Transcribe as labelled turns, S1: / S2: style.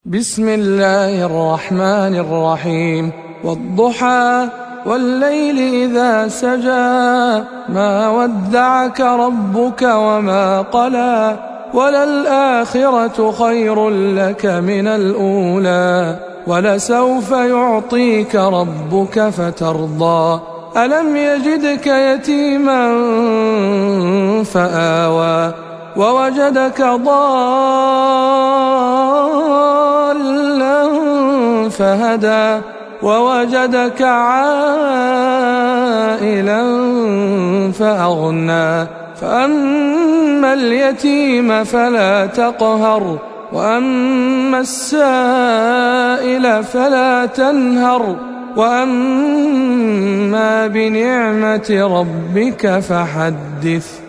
S1: بسم الله الرحمن الرحيم والضحى والليل إذا سجى ما ودعك ربك وما قلى وللآخرة خير لك من الأولى ولسوف يعطيك ربك فترضى ألم يجدك يتيما فآوى ووجدك ضالا فهدى ووجدك عائلا فأغنى فأما اليتيم فلا تقهر وأما السائل فلا تنهر وأما بنعمة ربك فحدث.